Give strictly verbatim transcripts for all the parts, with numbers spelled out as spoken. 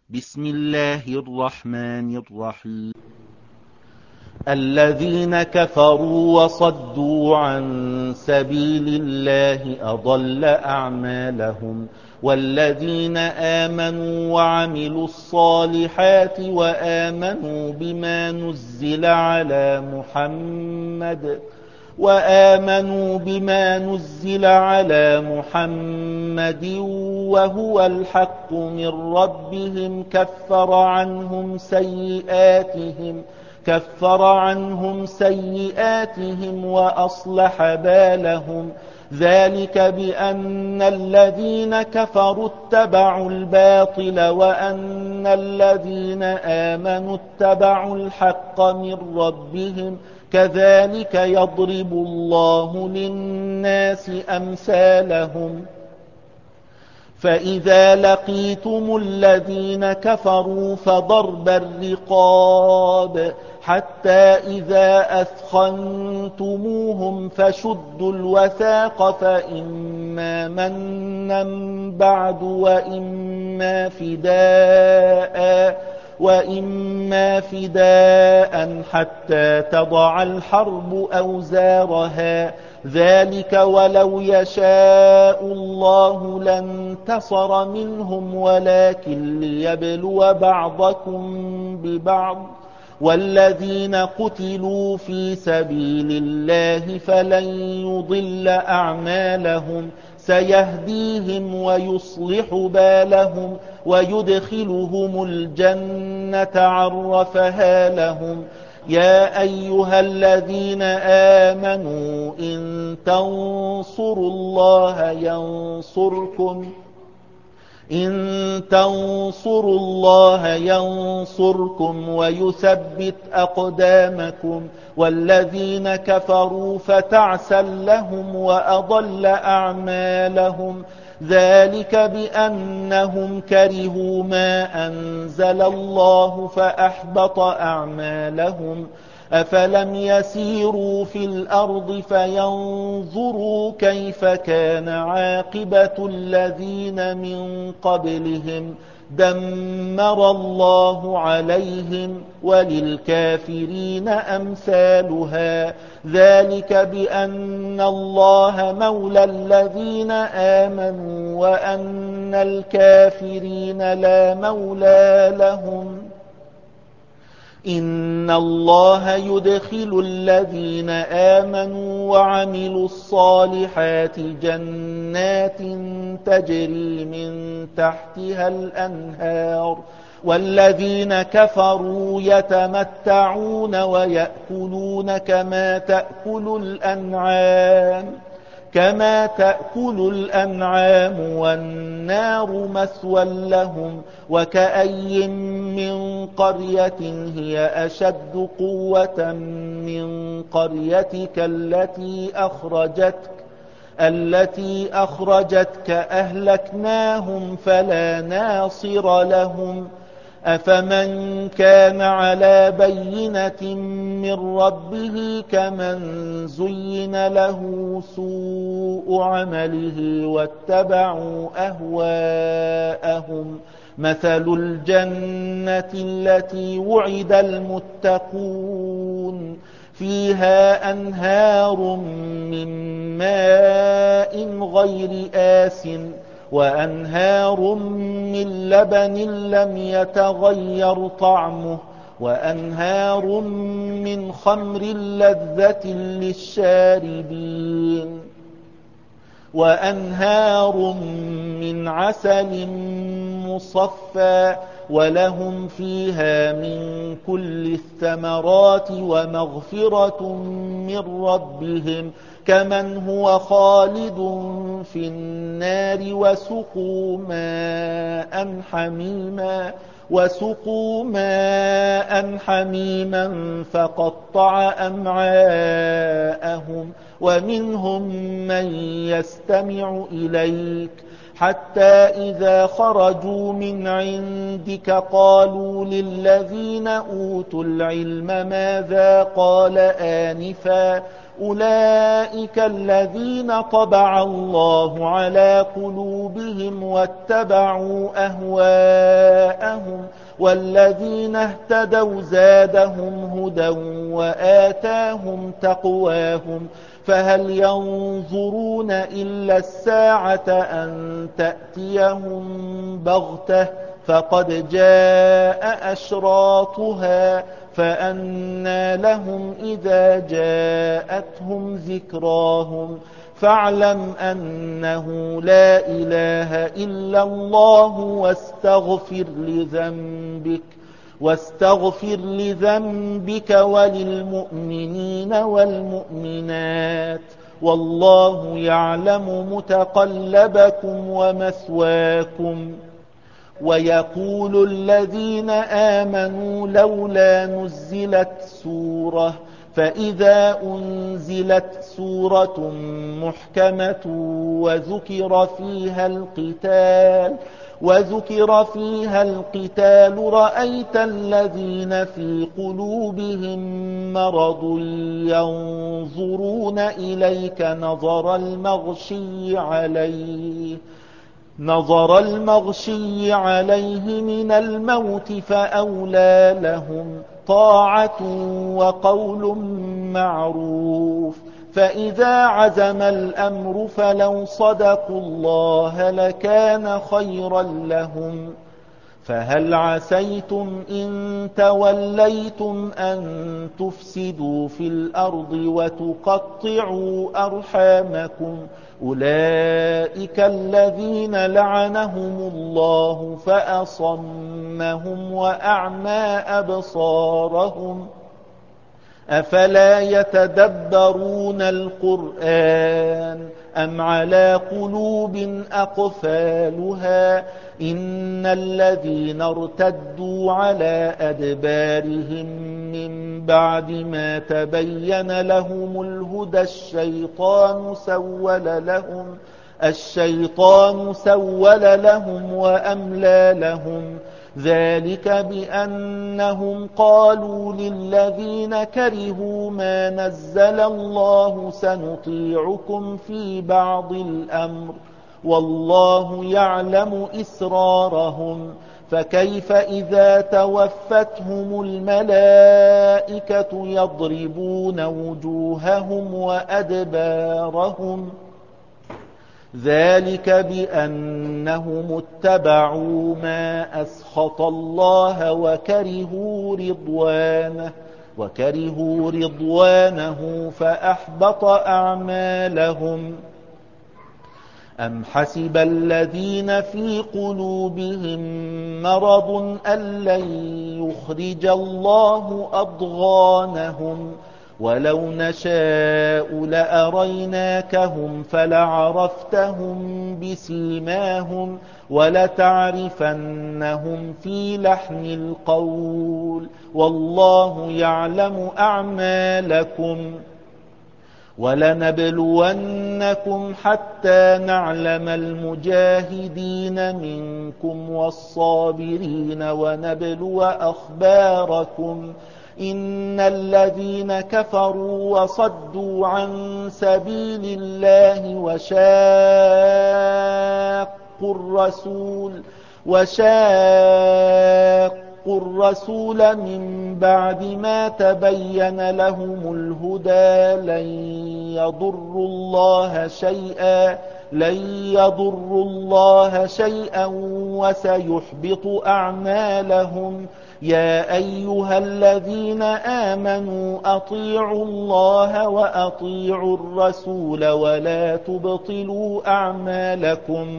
بسم الله الرحمن الرحيم. الذين كفروا وصدوا عن سبيل الله أضل أعمالهم، والذين آمنوا وعملوا الصالحات وآمنوا بما نزل على محمد وآمنوا بما نزل على محمد وهو الحق من ربهم كفر عنهم سيئاتهم كفر عنهم سيئاتهم وأصلح بالهم. ذلك بأن الذين كفروا اتبعوا الباطل وأن الذين آمنوا اتبعوا الحق من ربهم، كذلك يضرب الله للناس أمثالهم. فإذا لقيتم الذين كفروا فضرب الرقاب حتى إذا أثخنتموهم فشدوا الوثاق، فإما منا بعد وإما فداء وإما فداء حتى تضع الحرب أوزارها. ذلك ولو يشاء الله لانتصر منهم ولكن ليبلو بعضكم ببعض. والذين قتلوا في سبيل الله فلن يضل أعمالهم، سيهديهم ويصلح بالهم ويدخلهم الجنة عرفها لهم. يا أيها الذين آمنوا إن تنصروا الله ينصركم إن تنصروا الله ينصركم ويثبت أقدامكم. والذين كفروا فتعسا لهم وأضل أعمالهم. ذلك بأنهم كرهوا ما أنزل الله فأحبط أعمالهم. أفلم يسيروا في الأرض فينظروا كيف كان عاقبة الذين من قبلهم، دمر الله عليهم وللكافرين أمثالها. ذلك بأن الله مولى الذين آمنوا وأن الكافرين لا مولى لهم. إن الله يدخل الذين آمنوا وعملوا الصالحات جنات تجري من تحتها الأنهار، والذين كفروا يتمتعون ويأكلون كما تأكل الأنعام كما تأكل الأنعام والنار مثوى لهم. وكأي من قرية هي أشد قوة من قريتك التي أخرجتك التي أخرجتك أهلكناهم فلا ناصر لهم. أفمن كان على بينة من ربه كمن زين له سوء عمله واتبعوا أهواءهم. مثل الجنة التي وعد المتقون فيها أنهار من ماء غير آسٍ وأنهار من لبن لم يتغير طعمه وأنهار من خمر لذة للشاربين وأنهار من عسل مصفى ولهم فيها من كل الثمرات ومغفرة من ربهم كمن هو خالد في النار. وسقوا ماء حميما وسقوا ماء حميما فقطع أمعاءهم. ومنهم من يستمع إليك حتى إذا خرجوا من عندك قالوا للذين أوتوا العلم ماذا قال آنفا أولئك الذين طبع الله على قلوبهم واتبعوا أهواءهم والذين اهتدوا زادهم هدى وآتاهم تقواهم فهل ينظرون إلا الساعة أن تأتيهم بغتة فقد جاء أشراطها فأنى لهم إذا جاءتهم ذكراهم فاعلم أنه لا إله إلا الله واستغفر لذنبك واستغفر لذنبك وللمؤمنين والمؤمنات والله يعلم متقلبكم ومثواكم. ويقول الذين آمنوا لولا نزلت سورة فإذا أنزلت سورة محكمة وذكر فيها القتال وذكر فيها القتال رأيت الذين في قلوبهم مرض ينظرون إليك نظر المغشي عليه نظر المغشي عليه من الموت فأولى لهم طاعة وقول معروف فإذا عزم الأمر فلو صدقوا الله لكان خيرا لهم فهل عسيتم إن توليتم أن تفسدوا في الأرض وتقطعوا أرحامكم أولئك الذين لعنهم الله فأصمهم وأعمى أبصارهم أفلا يتدبرون القرآن أم على قلوب أقفالها إن الذين ارتدوا على أدبارهم من بعد ما تبين لهم الهدى الشيطان سول لهم الشيطان سول لهم وأملى لهم ذلك بأنهم قالوا للذين كرهوا ما نزل الله سنطيعكم في بعض الأمر والله يعلم إسرارهم فكيف إذا توفتهم الملائكة يضربون وجوههم وأدبارهم ذلك بأنهم اتبعوا ما أسخط الله وكرهوا رضوانه وكرهوا رضوانه فأحبط أعمالهم أم حسب الذين في قلوبهم مرض أن لن يخرج الله أضغانهم ولو نشاء لأريناكهم فلعرفتهم بسيماهم ولتعرفنهم في لحن القول والله يعلم أعمالكم ولنبلونكم حتى نعلم المجاهدين منكم والصابرين ونبلو أخباركم إن الذين كفروا وصدوا عن سبيل الله وشاقوا الرسول وشاقوا الرسول من بعد ما تبين لهم الهدى لن يضروا الله شيئا لن يضروا الله شيئا وسيحبط أعمالهم يا أيها الذين آمنوا أطيعوا الله وأطيعوا الرسول ولا تبطلوا أعمالكم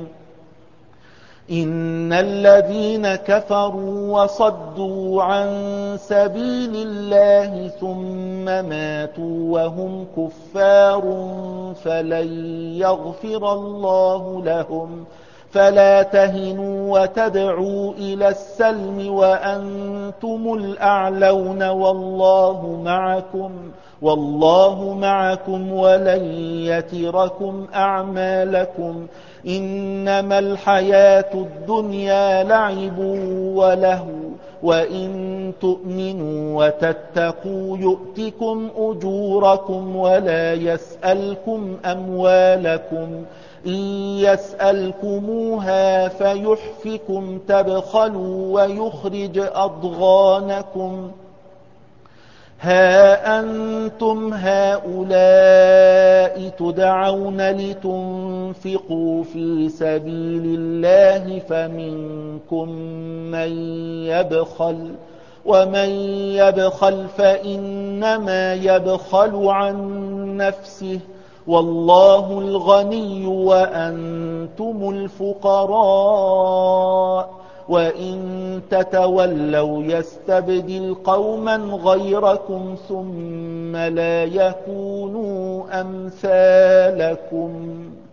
إن الذين كفروا وصدوا عن سبيل الله ثم ماتوا وهم كفار فلن يغفر الله لهم فلا تهنوا وتدعوا إلى السلم وأنتم الأعلون والله معكم والله معكم ولن يتركم أعمالكم إنما الحياة الدنيا لعب ولهو وإن تؤمنوا وتتقوا يؤتكم أجوركم ولا يسألكم أموالكم إن يسألكموها فيحفكم تبخلوا ويخرج أضغانكم ها أنتم هؤلاء تدعون لتنفقوا في سبيل الله فمنكم من يبخل ومن يبخل فإنما يبخل عن نفسه والله الغني وأنتم الفقراء وإن تتولوا يستبدل قوما غيركم ثم لا يكونوا أمثالكم